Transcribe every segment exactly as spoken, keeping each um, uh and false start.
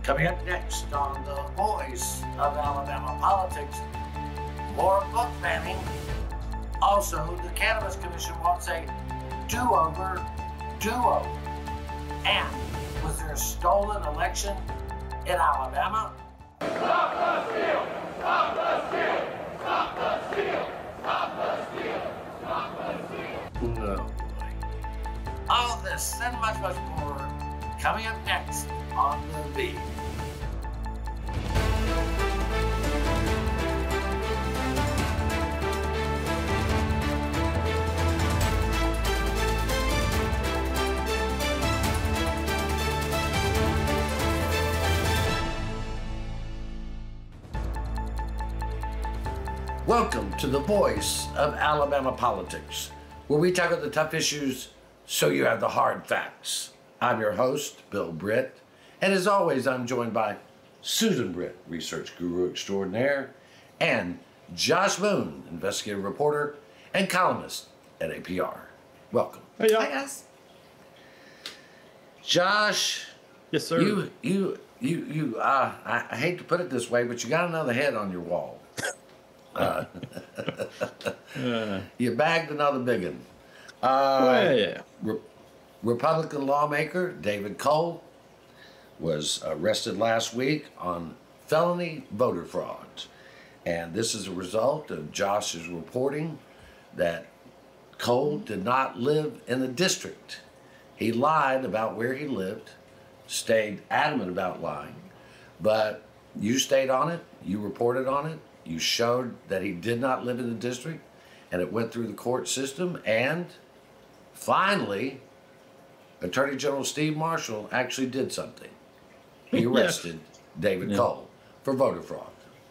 Coming up next on the Voice of Alabama Politics, more book banning. Also, the Cannabis Commission wants a do-over, do-over. And was there a stolen election in Alabama? Stop the steal! Stop the steal! Stop the steal! Stop the steal! Stop the steal! No. All this and much, much more coming up next on The Beat. Welcome to the Voice of Alabama Politics, where we tackle the tough issues so you have the hard facts. I'm your host, Bill Britt, and as always, I'm joined by Susan Britt, research guru extraordinaire, and Josh Moon, investigative reporter and columnist at A P R. Welcome. Hey, y'all. Hi, guys. Josh. Yes, sir. You, you, you, you. Uh, I, I hate to put it this way, but you got another head on your wall. Uh, uh, you bagged another big one. Uh, well, yeah. Re- Republican lawmaker David Cole was arrested last week on felony voter fraud. And this is a result of Josh's reporting that Cole did not live in the district. He lied about where he lived, stayed adamant about lying, but you stayed on it, you reported on it, you showed that he did not live in the district, and it went through the court system, and finally, Attorney General Steve Marshall actually did something. He arrested yeah. David yeah. Cole for voter fraud.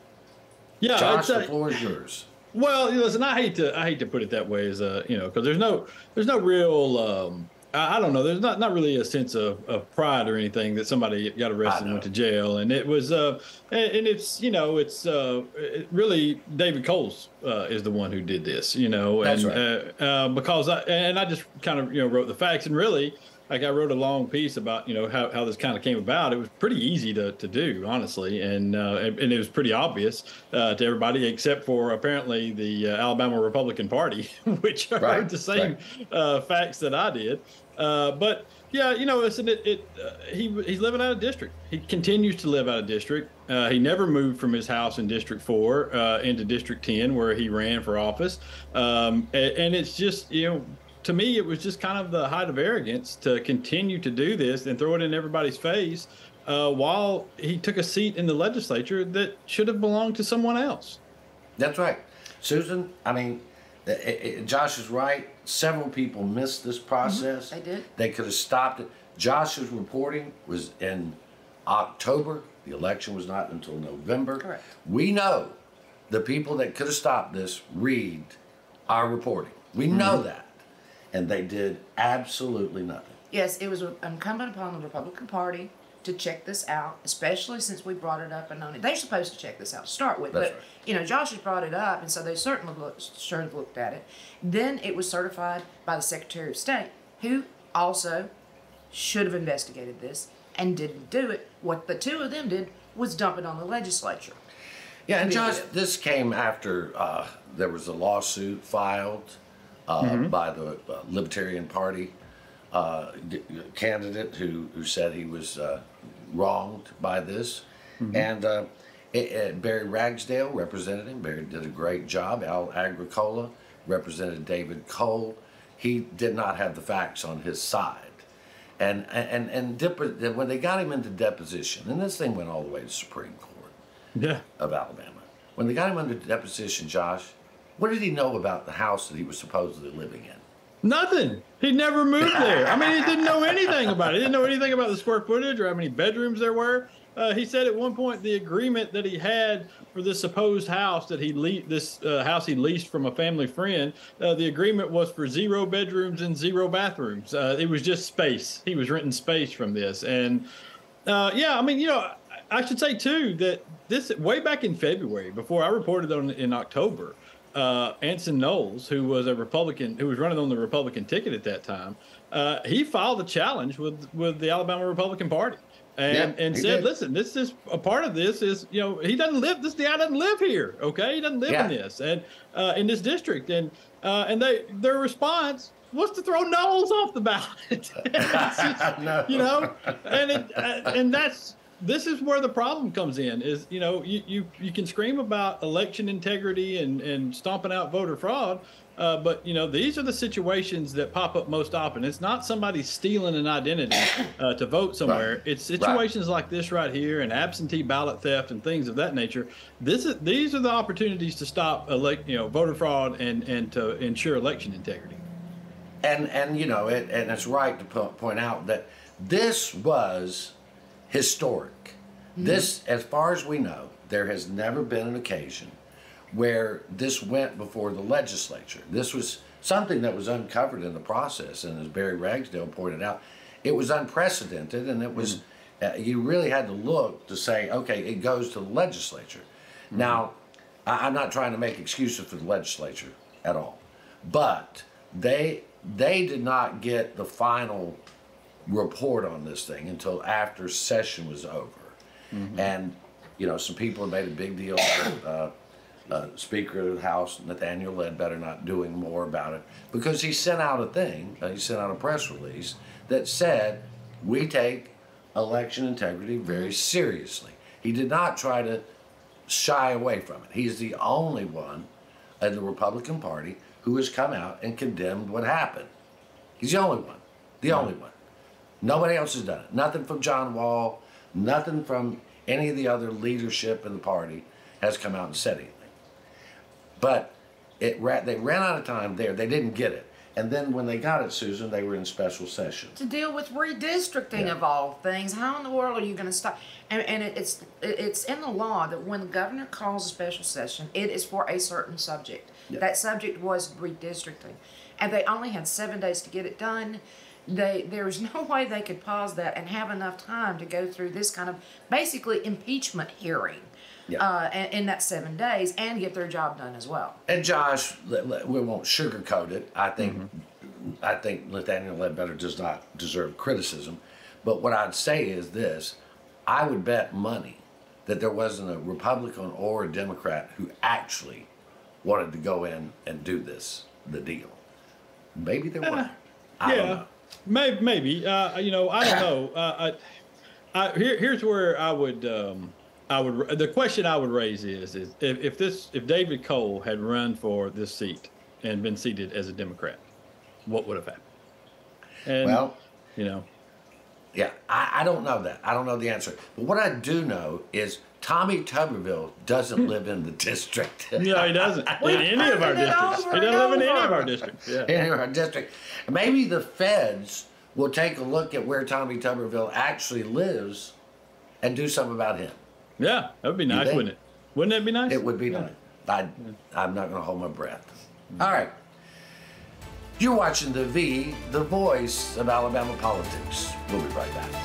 Yeah, Josh, a, the floor is yours. Well, listen, I hate to I hate to put it that way, as a, you know, because there's no there's no real um, I, I don't know. There's not, not really a sense of, of pride or anything that somebody got arrested and went to jail. And it was, uh, and, and it's, you know, it's uh, it really David Cole's uh, is the one who did this, you know, That's and right. uh, uh, because I, and I just kind of, you know, wrote the facts, and really, like I wrote a long piece about, you know, how, how this kind of came about. It was pretty easy to, to do, honestly. And, uh, and, and it was pretty obvious uh, to everybody, except for apparently the uh, Alabama Republican Party, which right, heard the same right. uh, facts that I did. Uh, but yeah, you know, listen, it, it uh, he, he's living out of district. He continues to live out of district. Uh, he never moved from his house in District four uh, into District ten, where he ran for office. Um, and, and it's just, you know, to me, it was just kind of the height of arrogance to continue to do this and throw it in everybody's face uh, while he took a seat in the legislature that should have belonged to someone else. That's right. Susan, I mean, it, it, Josh is right. Several people missed this process. Mm-hmm. They did. They could have stopped it. Josh's reporting was in October. The election was not until November. Correct. We know the people that could have stopped this read our reporting. We know mm-hmm. that. And they did absolutely nothing. Yes, it was incumbent upon the Republican Party to check this out, especially since we brought it up and known it. They're supposed to check this out to start with, That's but right. you know, Josh has brought it up, and so they certainly looked, sure have looked at it. Then it was certified by the Secretary of State, who also should have investigated this and didn't do it. What the two of them did was dump it on the legislature. Yeah, and Josh, this came after uh, there was a lawsuit filed Uh, mm-hmm. by the uh, Libertarian Party uh, d- candidate who, who said he was uh, wronged by this. Mm-hmm. And uh, it, it, Barry Ragsdale represented him. Barry did a great job. Al Agricola represented David Cole. He did not have the facts on his side. And, and, and dep- when they got him into deposition, and this thing went all the way to Supreme Court yeah. of Alabama. When they got him under deposition, Josh, what did he know about the house that he was supposedly living in? Nothing. He never moved there. I mean, he didn't know anything about it. He didn't know anything about the square footage or how many bedrooms there were. Uh, he said at one point the agreement that he had for this supposed house that he le- this uh, house he leased from a family friend, uh, the agreement was for zero bedrooms and zero bathrooms. Uh, it was just space. He was renting space from this. And uh, yeah, I mean, you know, I should say too that this way back in February, before I reported on in October, uh, Anson Knowles, who was a Republican, who was running on the Republican ticket at that time, uh, he filed a challenge with with the Alabama Republican Party. And, Yeah, and he said, did. listen, this is a part of this is, you know, he doesn't live, this guy doesn't live here. Okay. He doesn't live Yeah. in this and uh, in this district. And uh, and they their response was to throw Knowles off the ballot. It's just, No. You know, and it, uh, and that's this is where the problem comes in is, you know, you, you, you can scream about election integrity and, and stomping out voter fraud. Uh, but, you know, these are the situations that pop up most often. It's not somebody stealing an identity uh, to vote somewhere. Right. It's situations right. like this right here and absentee ballot theft and things of that nature. This is These are the opportunities to stop elect, you know, voter fraud and, and to ensure election integrity. And, and you know, it, and it's right to po- point out that this was historic. Mm-hmm. This, as far as we know, there has never been an occasion where this went before the legislature. This was something that was uncovered in the process, and as Barry Ragsdale pointed out, it was unprecedented, and it was, mm-hmm. uh, you really had to look to say, okay, it goes to the legislature. Mm-hmm. Now, I, I'm not trying to make excuses for the legislature at all, but they, they did not get the final report on this thing until after session was over. Mm-hmm. And, you know, some people have made a big deal of uh, Uh, Speaker of the House, Nathaniel Ledbetter, not doing more about it because he sent out a thing, uh, he sent out a press release that said, we take election integrity very seriously. He did not try to shy away from it. He's the only one in the Republican Party who has come out and condemned what happened. He's the only one, the only one. Nobody else has done it. Nothing from John Wall, nothing from any of the other leadership in the party has come out and said anything. But it ra- they ran out of time there. They didn't get it. And then when they got it, Susan, they were in special session. To deal with redistricting Yeah. of all things, how in the world are you going to stop? And, and it, it's it, it's in the law that when the governor calls a special session, it is for a certain subject. Yeah. That subject was redistricting, and they only had seven days to get it done. They there's no way they could pause that and have enough time to go through this kind of basically impeachment hearing. Yeah. Uh, in, in that seven days and get their job done as well. And Josh, let- let- we won't sugarcoat it. I think mm-hmm. I think Nathaniel Ledbetter does not deserve criticism. But what I'd say is this. I would bet money that there wasn't a Republican or a Democrat who actually wanted to go in and do this, the deal. Maybe there were. I yeah, don't know. maybe. Maybe. Uh, you know, I don't know. Uh, I, I, here, here's where I would... Um, I would. The question I would raise is: is if, if this, if David Cole had run for this seat and been seated as a Democrat, what would have happened? And, Well, you know, yeah, I, I don't know that. I don't know the answer. But what I do know is Tommy Tuberville doesn't live in the district. no, he doesn't in any of our heard it districts. over He doesn't and live in any of over. our districts. Yeah. In our district. Maybe the feds will take a look at where Tommy Tuberville actually lives and do something about him. Yeah, that would be nice, think? wouldn't it? Wouldn't that be nice? It would be nice. I, I'm not going to hold my breath. All right. You're watching The V, the voice of Alabama politics. We'll be right back.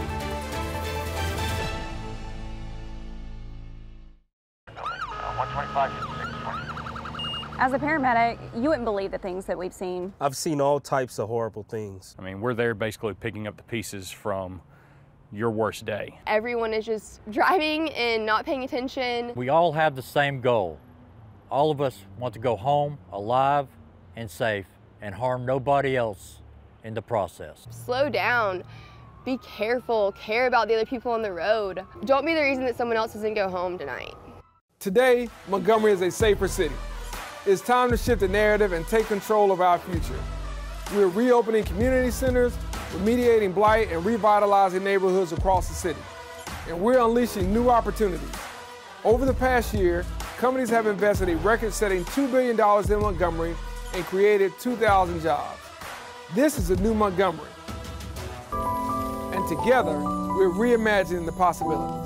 one twenty-five, six twenty. As a paramedic, you wouldn't believe the things that we've seen. I've seen all types of horrible things. I mean, we're there basically picking up the pieces from your worst day. Everyone is just driving and not paying attention. We all have the same goal. All of us want to go home alive and safe and harm nobody else in the process. Slow down. Be careful. Care about the other people on the road. Don't be the reason that someone else doesn't go home tonight. Today, Montgomery is a safer city. It's time to shift the narrative and take control of our future. We're reopening community centers, remediating blight, and revitalizing neighborhoods across the city. And we're unleashing new opportunities. Over the past year, companies have invested a record-setting two billion dollars in Montgomery and created two thousand jobs. This is a new Montgomery. And together, we're reimagining the possibilities.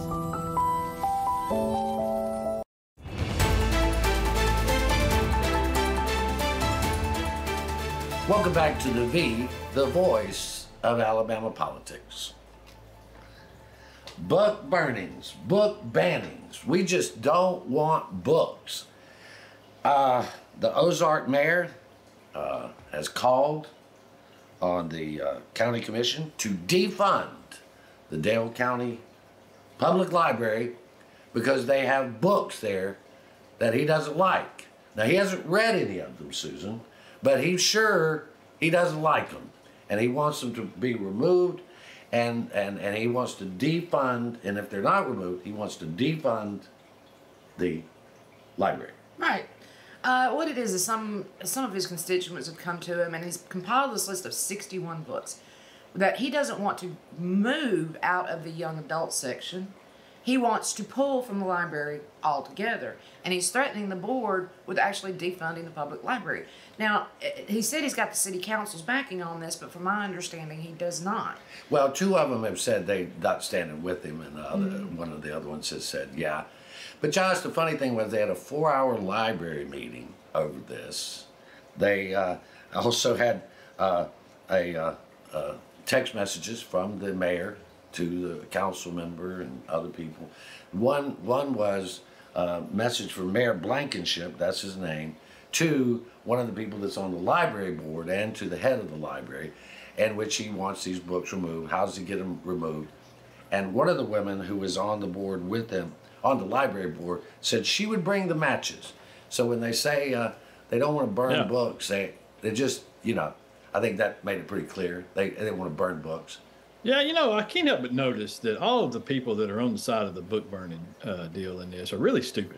Welcome back to The V, the voice of Alabama politics. Book burnings, book bannings. We just don't want books. Uh, the Ozark mayor uh, has called on the uh, county commission to defund the Dale County Public Library because they have books there that he doesn't like. Now, he hasn't read any of them, Susan, but he's sure he doesn't like them. And he wants them to be removed, and, and, and he wants to defund, and if they're not removed, he wants to defund the library. Right. Uh, what it is is some some of his constituents have come to him, and he's compiled this list of sixty-one books that he doesn't want to move out of the young adult section. He wants to pull from the library altogether, and he's threatening the board with actually defunding the public library. Now, he said he's got the city council's backing on this, but from my understanding, he does not. Well, two of them have said they're not standing with him, and the other, Mm-hmm. one of the other ones has said, yeah. But Josh, the funny thing was they had a four-hour library meeting over this. They uh, also had uh, a uh, uh, text messages from the mayor to the council member and other people. One one was a message from Mayor Blankenship, that's his name, to one of the people that's on the library board and to the head of the library, in which he wants these books removed. How does he get them removed? And one of the women who was on the board with them, on the library board, said she would bring the matches. So when they say uh, they don't want to burn Yeah. books, they they just, you know, I think that made it pretty clear. They they want to burn books. Yeah, you know, I can't help but notice that all of the people that are on the side of the book burning uh, deal in this are really stupid.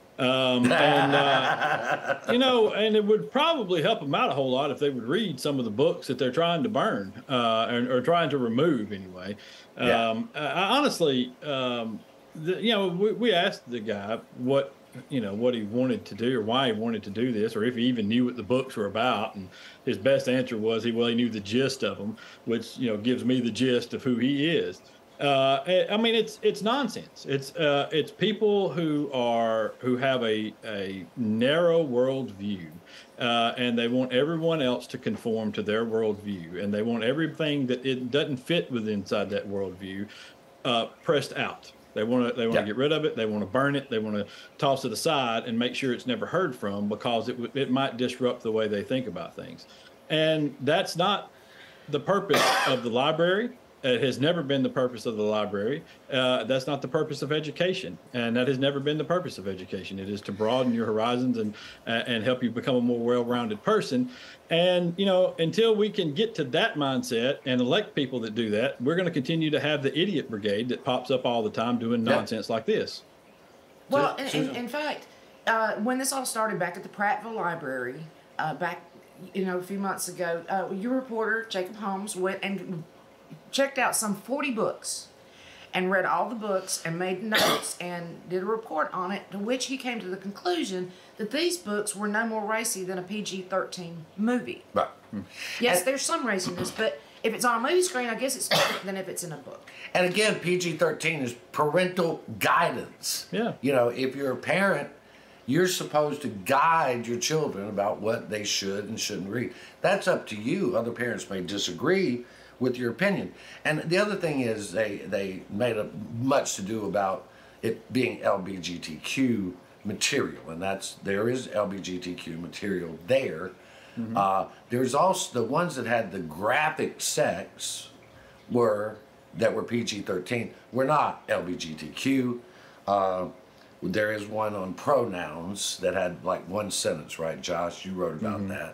Um, and, uh, you know, and it would probably help them out a whole lot if they would read some of the books that they're trying to burn uh, or, or trying to remove anyway. Yeah. Um, I, honestly, um, the, you know, we, we asked the guy what, you know, what he wanted to do or why he wanted to do this, or if he even knew what the books were about. And his best answer was he, well, he knew the gist of them, which, you know, gives me the gist of who he is. Uh, I mean, it's it's nonsense. It's uh, it's people who are who have a a narrow worldview, uh, and they want everyone else to conform to their worldview, and they want everything that it doesn't fit with inside that worldview uh, pressed out. They want to they want to Yeah. get rid of it. They want to burn it. They want to toss it aside and make sure it's never heard from because it w- it might disrupt the way they think about things, and that's not the purpose of the library. It has never been the purpose of the library. Uh, that's not the purpose of education, and that has never been the purpose of education. It is to broaden your horizons and uh, and help you become a more well-rounded person. And you know, until we can get to that mindset and elect people that do that, we're going to continue to have the idiot brigade that pops up all the time doing Yeah. nonsense like this. Well, So- in, so- in, in fact, uh, when this all started back at the Prattville Library, uh, back you know a few months ago, uh, your reporter Jacob Holmes went and checked out some forty books, and read all the books and made notes and did a report on it. To which he came to the conclusion that these books were no more racy than a P G thirteen movie. Right. Yes, And- there's some raciness, but if it's on a movie screen, I guess it's different than if it's in a book. And again, P G thirteen is parental guidance. Yeah. You know, if you're a parent, you're supposed to guide your children about what they should and shouldn't read. That's up to you. Other parents may disagree with your opinion. And the other thing is they, they made a much to do about it being L G B T Q material. And that's, there is L G B T Q material there. Mm-hmm. Uh, there's also the ones that had the graphic sex were, that were P G thirteen, were not L G B T Q. Uh, there is one on pronouns that had like one sentence, right, Josh? You wrote about mm-hmm. that.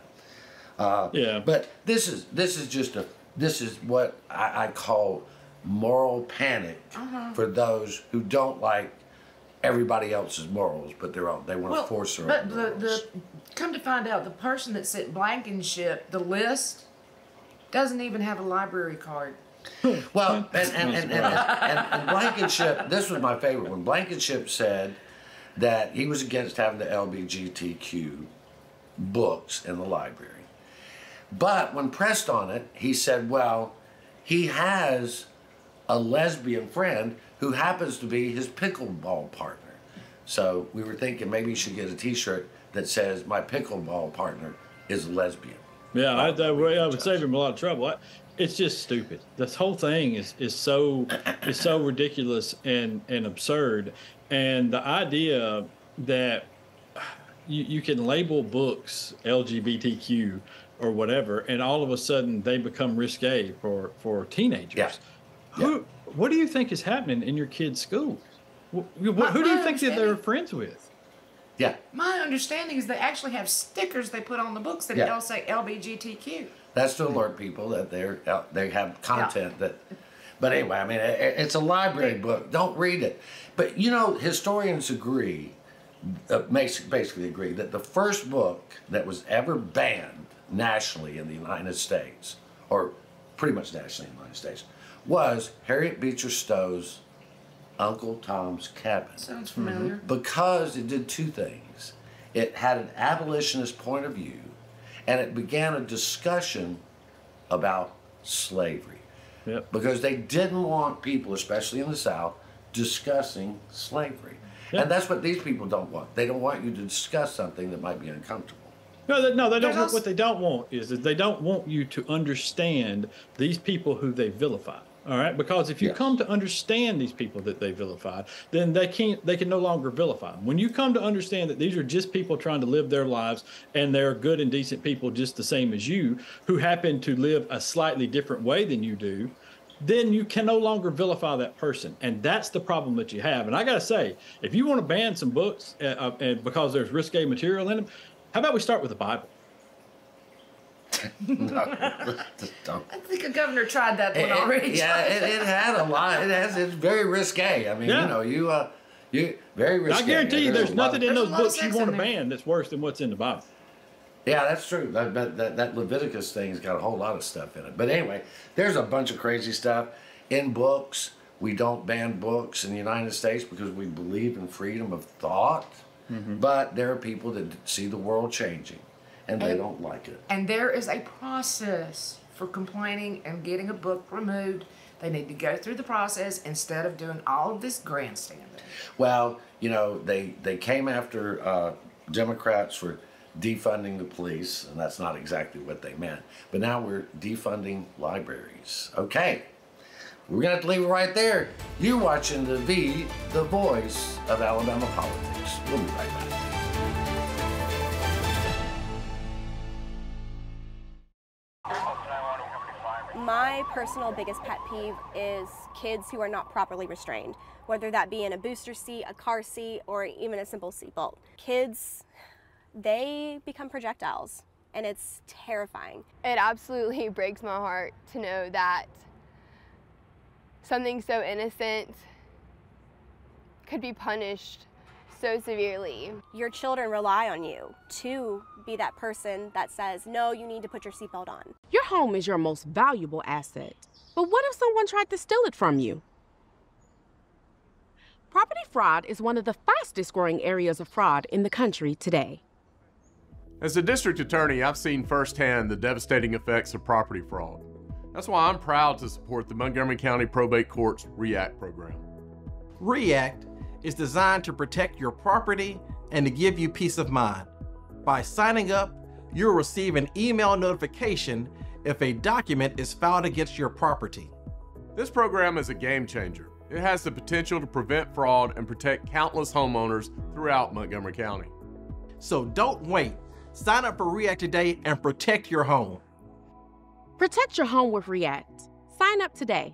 Uh, yeah. But this is this is just a this is what I, I call moral panic uh-huh. for those who don't like everybody else's morals, but they're all, they want well, to force their but own the, morals. the come to find out, the person that sent Blankenship the list doesn't even have a library card. Well, and and, and, and, and, and Blankenship, this was my favorite one. Blankenship said that he was against having the L G B T Q books in the library. But when pressed on it, he said, well, he has a lesbian friend who happens to be his pickleball partner. So we were thinking maybe he should get a t-shirt that says, my pickleball partner is a lesbian. Yeah, I, I, I would save him a lot of trouble. I, it's just stupid. This whole thing is, is so is so ridiculous and, and absurd. And the idea that you, you can label books L G B T Q or whatever, and all of a sudden they become risque for for teenagers. Yeah. Who? Yeah. What do you think is happening in your kids' school? Wh- wh- My- Who do you my think that they're understanding- friends with? Yeah. My understanding is they actually have stickers they put on the books that Yeah. all say L B G T Q. That's to alert people that they're out, they have content that. But anyway, I mean, it, it's a library book. Don't read it. But you know, historians agree, uh, basically agree that the first book that was ever banned nationally in the United States, or pretty much nationally in the United States, was Harriet Beecher Stowe's Uncle Tom's Cabin. Sounds familiar. Because it did two things. It had an abolitionist point of view, and it began a discussion about slavery. Yep. Because they didn't want people, especially in the South, discussing slavery. Yep. And that's what these people don't want. They don't want you to discuss something that might be uncomfortable. No, they, no, they don't. There's Want, also- what they don't want is that they don't want you to understand these people who they vilify. All right, because if you Yes. come to understand these people that they vilified, then they can't. They can no longer vilify them. When you come to understand that these are just people trying to live their lives, and they're good and decent people, just the same as you, who happen to live a slightly different way than you do, then you can no longer vilify that person, and that's the problem that you have. And I gotta say, if you want to ban some books, uh, uh, and because there's risque material in them, how about we start with the Bible? No, just don't. I think a governor tried that one It- already. yeah, it, it had a lot. It has. It's very risque. I mean, Yeah. you know, you uh, you very risque. I guarantee you, there's a lot nothing of- in There's those a lot of books you sex want in to there. ban that's worse than what's in the Bible. Yeah, that's true. That, that, that, that Leviticus thing's got a whole lot of stuff in it. But anyway, there's a bunch of crazy stuff in books. We don't ban books in the United States because we believe in freedom of thought. Mm-hmm. But there are people that see the world changing, and they And- don't like it. And there is a process for complaining and getting a book removed. They need to go through the process instead of doing all of this grandstanding. Well, you know, they, they came after uh, Democrats for defunding the police, and that's not exactly what they meant. But now we're defunding libraries. Okay. We're going to have to leave it right there. You're watching the V, the voice of Alabama politics. We'll be right back. My personal biggest pet peeve is kids who are not properly restrained, whether that be in a booster seat, a car seat, or even a simple seatbelt. Kids, they become projectiles, and it's terrifying. It absolutely breaks my heart to know that something so innocent could be punished so severely. Your children rely on you to be that person that says, no, you need to put your seatbelt on. Your home is your most valuable asset. But what if someone tried to steal it from you? Property fraud is one of the fastest growing areas of fraud in the country today. As a district attorney, I've seen firsthand the devastating effects of property fraud. That's why I'm proud to support the Montgomery County Probate Court's REACT program. REACT is designed to protect your property and to give you peace of mind. By signing up, you'll receive an email notification if a document is filed against your property. This program is a game changer. It has the potential to prevent fraud and protect countless homeowners throughout Montgomery County. So don't wait. Sign up for REACT today and protect your home. Protect your home with REACT. Sign up today.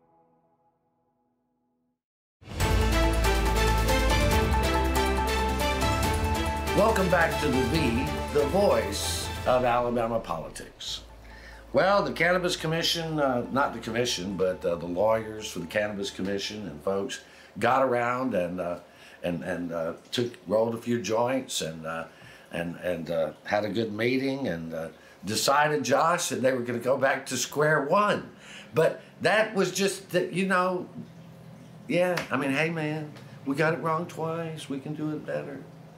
Welcome back to the V, the voice of Alabama politics. Well, the Cannabis Commission, uh, not the commission, but uh, the lawyers for the Cannabis Commission and folks got around and uh, and and uh, took rolled a few joints and uh, and and uh, had a good meeting and uh, decided, Josh, that they were going to go back to square one. But that was just that, you know, yeah. I mean, hey man, we got it wrong twice. We can do it better.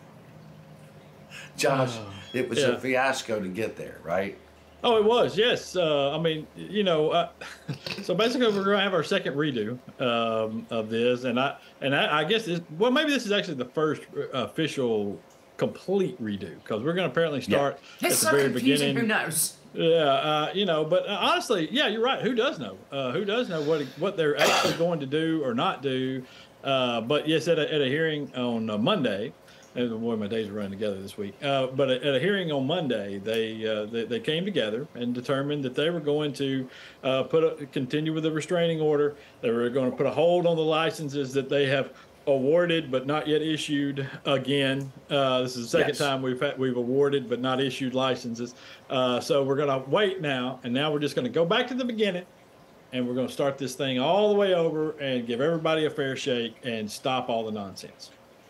Josh, Oh, it was yeah. a fiasco to get there, right? Oh, it was, yes. Uh, I mean, you know, uh, so basically we're going to have our second redo um, of this, and I and I, I guess this, well, maybe this is actually the first official complete redo because we're going to apparently start Yeah. at It's the so very confusing. beginning. Who knows? Yeah, uh, you know, but uh, honestly, yeah, you're right. Who does know? Uh, who does know what what they're actually going to do or not do? Uh, but yes, at a, at a hearing on uh, Monday, And boy, my days are running together this week. Uh, but at, at a hearing on Monday, they, uh, they they came together and determined that they were going to uh, put a, continue with the restraining order. They were going to put a hold on the licenses that they have awarded but not yet issued again. Uh, this is the second Yes. time we've had, we've awarded but not issued licenses. Uh, so we're going to wait now, and now we're just going to go back to the beginning, and we're going to start this thing all the way over and give everybody a fair shake and stop all the nonsense.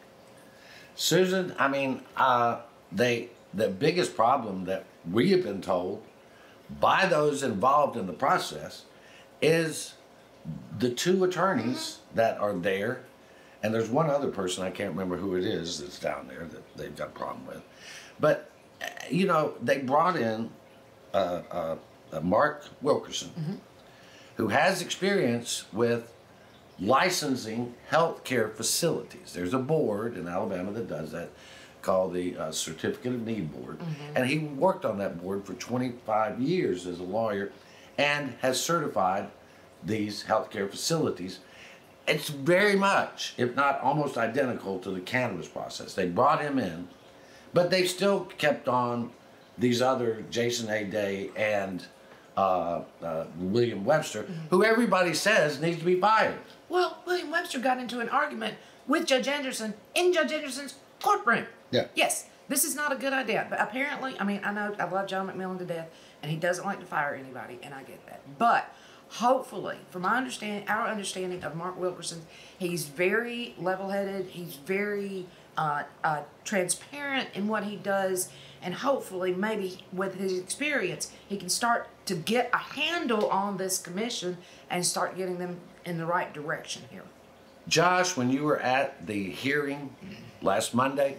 Susan, I mean, uh, they the biggest problem that we have been told by those involved in the process is the two attorneys that are there, and there's one other person, I can't remember who it is, that's down there that they've got a problem with. But, uh, you know, they brought in uh, uh, uh, Mark Wilkerson, Mm-hmm. who has experience with licensing healthcare facilities. There's a board in Alabama that does that called the uh, Certificate of Need Board. Mhm. And he worked on that board for twenty-five years as a lawyer and has certified these healthcare facilities. It's very much, if not almost identical to the cannabis process. They brought him in, but they still kept on these other Jason A. Day and uh, uh, William Webster, who everybody says needs to be fired. Well, William Webster got into an argument with Judge Anderson in Judge Anderson's courtroom. Yeah. Yes, this is not a good idea. But apparently, I mean, I know I love John McMillan to death, and he doesn't like to fire anybody, and I get that. But hopefully, from my understand, our understanding of Mark Wilkerson, he's very level-headed. He's very uh, uh, transparent in what he does, and hopefully, maybe with his experience, he can start to get a handle on this commission and start getting them in the right direction here. Josh, when you were at the hearing last Monday,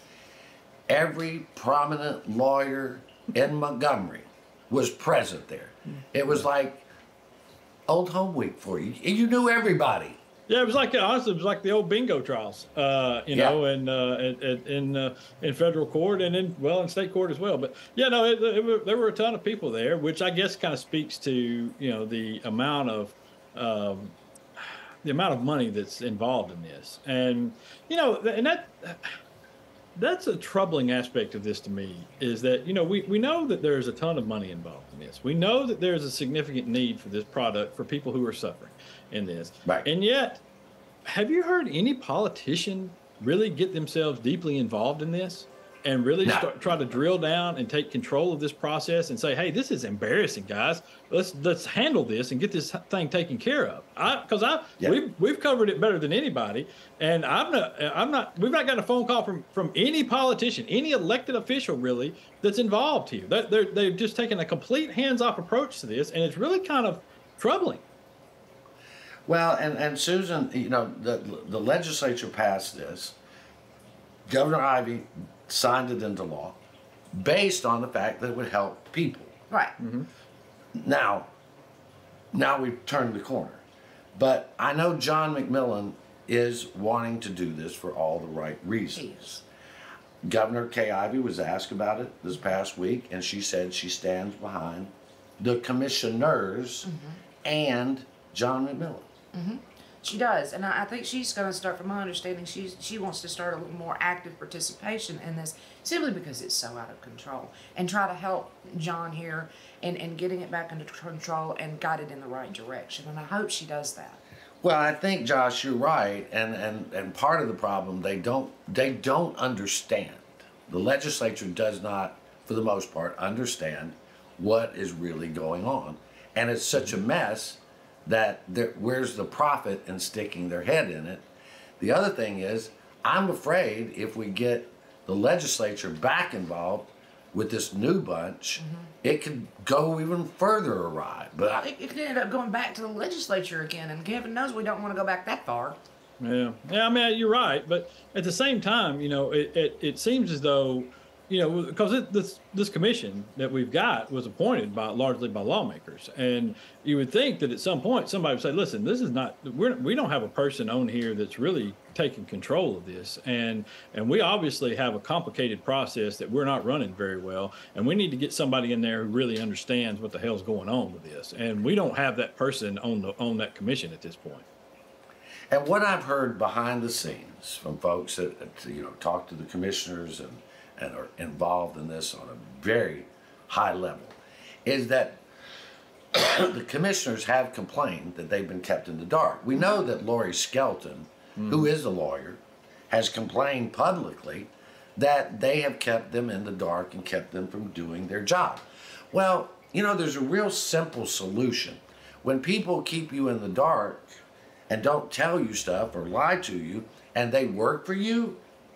every prominent lawyer in Montgomery was present there. It was like old home week for you. You knew everybody. Yeah, it was like honestly, it was like the old bingo trials, uh, you Yeah. know, and uh, in in, uh, in federal court and in well in state court as well. But yeah, no, it, it, it, there were a ton of people there, which I guess kind of speaks to you know the amount of um, the amount of money that's involved in this, and you know, and that. That's a troubling aspect of this to me, is that, you know, we, we know that there's a ton of money involved in this. We know that there's a significant need for this product for people who are suffering in this. Right. And yet, have you heard any politician really get themselves deeply involved in this and really No. start, try to drill down and take control of this process and say, hey, this is embarrassing, guys. Let's let's handle this and get this thing taken care of. I because I Yeah. we've we've covered it better than anybody, and I'm not I'm not we've not got a phone call from from any politician, any elected official really that's involved here. That they're they've just taken a complete hands-off approach to this, and it's really kind of troubling. Well, and, and Susan, you know, the, the legislature passed this. Governor Ivey signed it into law based on the fact that it would help people. Right. Now, now we've turned the corner. But I know John McMillan is wanting to do this for all the right reasons. Governor Kay Ivey was asked about it this past week, and she said she stands behind the commissioners and John McMillan. Mm-hmm. She does, and I, I think she's going to start, from my understanding, she's, she wants to start a little more active participation in this, simply because it's so out of control, and try to help John here in, in getting it back under control and guide it in the right direction, and I hope she does that. Well, I think, Josh, you're right, and, and, and part of the problem, they don't they don't understand. The legislature does not, for the most part, understand what is really going on, and it's such a mess that there, where's the profit in sticking their head in it? The other thing is, I'm afraid if we get the legislature back involved with this new bunch, it could go even further awry. But I, It, it could end up going back to the legislature again, and heaven knows we don't want to go back that far. Yeah, yeah. I mean, you're right, but at the same time, you know, it it, it seems as though, you know, because this this commission that we've got was appointed by largely by lawmakers, and you would think that at some point somebody would say, "Listen, this is not we're we don't have a person on here that's really taking control of this, and and we obviously have a complicated process that we're not running very well, and we need to get somebody in there who really understands what the hell's going on with this, and we don't have that person on the on that commission at this point." And what I've heard behind the scenes from folks that, that you know talk to the commissioners and, and are involved in this on a very high level is that the commissioners have complained that they've been kept in the dark. We know that Lori Skelton, mm. who is a lawyer, has complained publicly that they have kept them in the dark and kept them from doing their job. Well, you know, there's a real simple solution. When people keep you in the dark and don't tell you stuff or lie to you, and they work for you,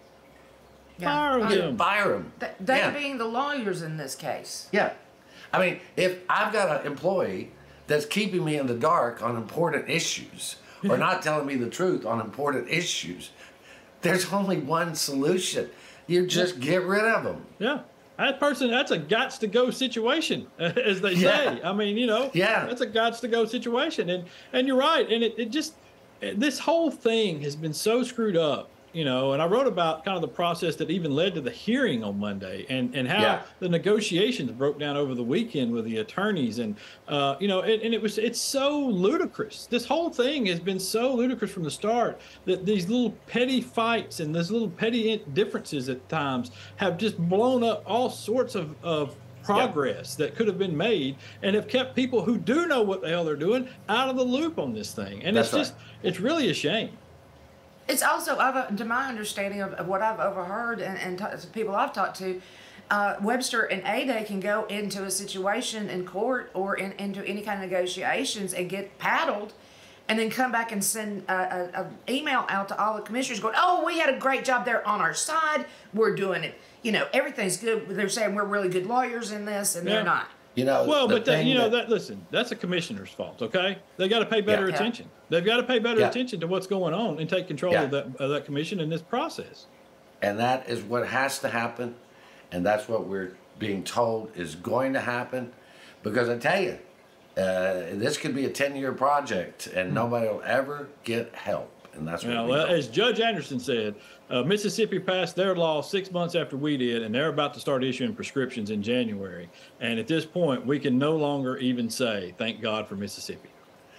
Yeah. Fire them. Fire them. Th- they Yeah. being the lawyers in this case. Yeah. I mean, if I've got an employee that's keeping me in the dark on important issues or not telling me the truth on important issues, there's only one solution. You just get rid of them. Yeah. That person, that's a gots to go situation, as they say. Yeah. I mean, you know, Yeah. that's a gots to go situation. And and you're right. And it, it just, this whole thing has been so screwed up, you know, and I wrote about kind of the process that even led to the hearing on Monday and, and how Yeah. the negotiations broke down over the weekend with the attorneys. And, uh, you know, and, and it was, it's so ludicrous. This whole thing has been so ludicrous from the start that these little petty fights and these little petty differences at times have just blown up all sorts of, of progress that could have been made and have kept people who do know what the hell they're doing out of the loop on this thing. And That's it's just, right. it's really a shame. It's also, I've, to my understanding of, of what I've overheard and, and ta- people I've talked to, uh, Webster and A-Day can go into a situation in court or in, into any kind of negotiations and get paddled and then come back and send a, a, a email out to all the commissioners going, oh, we had a great job there on our side. We're doing it. You know, everything's good. They're saying we're really good lawyers in this, and Yeah. they're not. You know, Well, the but that, thing you know that- that listen, that's a commissioner's fault. Okay, they got to pay better Yeah. attention. They've got to pay better Yeah. attention to what's going on and take control Yeah. of that of that commission in this process. And that is what has to happen. And that's what we're being told is going to happen. Because I tell you, uh, this could be a ten-year project and nobody will ever get help. And that's what Now, we well, know. as Judge Anderson said, uh, Mississippi passed their law six months after we did, and they're about to start issuing prescriptions in January. And at this point, we can no longer even say, thank God for Mississippi.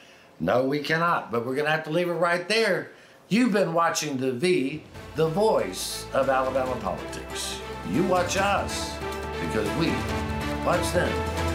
No, we cannot. But we're going to have to leave it right there. You've been watching The V, the voice of Alabama politics. You watch us because we watch them.